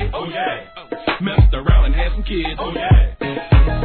Oh yeah. Messed around and had some kids. Oh yeah.